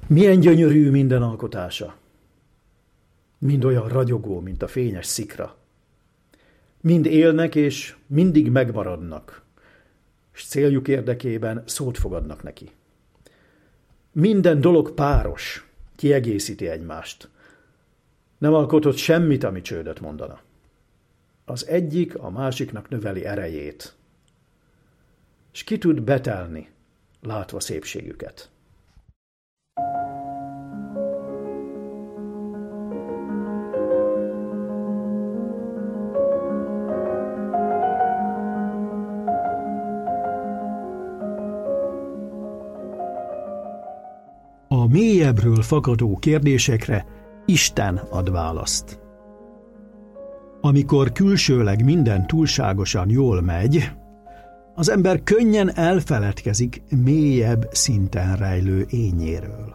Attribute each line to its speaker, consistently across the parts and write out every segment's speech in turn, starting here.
Speaker 1: Milyen gyönyörű minden alkotása. Mind olyan ragyogó, mint a fényes szikra. Mind élnek és mindig megmaradnak, és céljuk érdekében szót fogadnak neki. Minden dolog páros, kiegészíti egymást. Nem alkotott semmit, ami csődöt mondana. Az egyik a másiknak növeli erejét, és ki tud betelni, látva szépségüket. A mélyebbről fakadó kérdésekre Isten ad választ. Amikor külsőleg minden túlságosan jól megy, az ember könnyen elfeledkezik mélyebb szinten rejlő énjéről.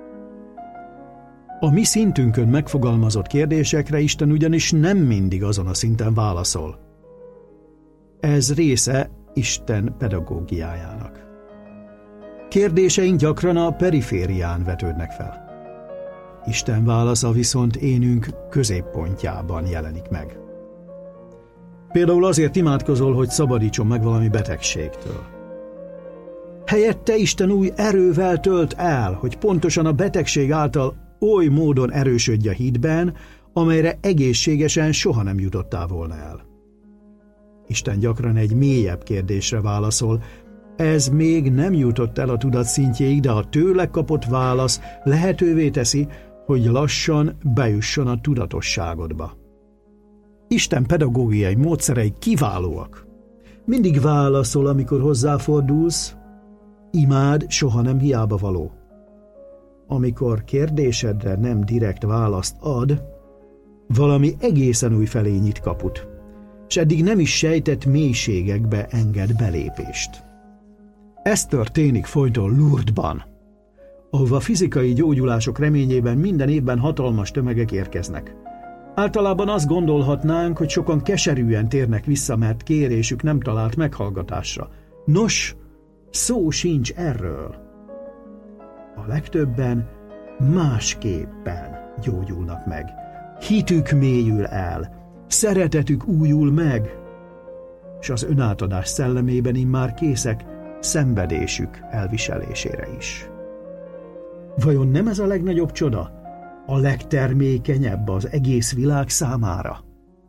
Speaker 1: A mi szintünkön megfogalmazott kérdésekre Isten ugyanis nem mindig azon a szinten válaszol. Ez része Isten pedagógiájának. Kérdéseink gyakran a periférián vetődnek fel. Isten válasza viszont énünk középpontjában jelenik meg. Például azért imádkozol, hogy szabadítson meg valami betegségtől. Helyette Isten új erővel tölt el, hogy pontosan a betegség által oly módon erősödj a hitben, amelyre egészségesen soha nem jutottál volna el. Isten gyakran egy mélyebb kérdésre válaszol. Ez még nem jutott el a tudat szintjéig, de a tőle kapott válasz lehetővé teszi, hogy lassan bejusson a tudatosságodba. Isten pedagógiai módszerei kiválóak. Mindig válaszol, amikor hozzáfordulsz, imád soha nem hiába való. Amikor kérdésedre nem direkt választ ad, valami egészen új felé nyit kaput, és eddig nem is sejtett mélységekbe enged belépést. Ez történik folyton Lourdesban, ahova fizikai gyógyulások reményében minden évben hatalmas tömegek érkeznek. Általában azt gondolhatnánk, hogy sokan keserűen térnek vissza, mert kérésük nem talált meghallgatásra. Nos, szó sincs erről. A legtöbben másképpen gyógyulnak meg. Hitük mélyül el, szeretetük újul meg, és az önátadás szellemében immár készek szenvedésük elviselésére is. Vajon nem ez a legnagyobb csoda? A legtermékenyebb az egész világ számára?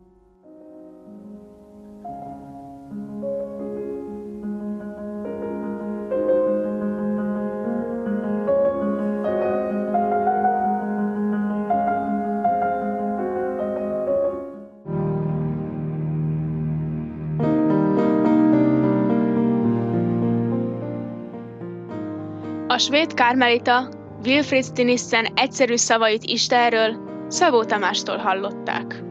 Speaker 2: A svéd kármelita Wilfrid Stinissen egyszerű szavait Istenről Szabó Tamástól hallották.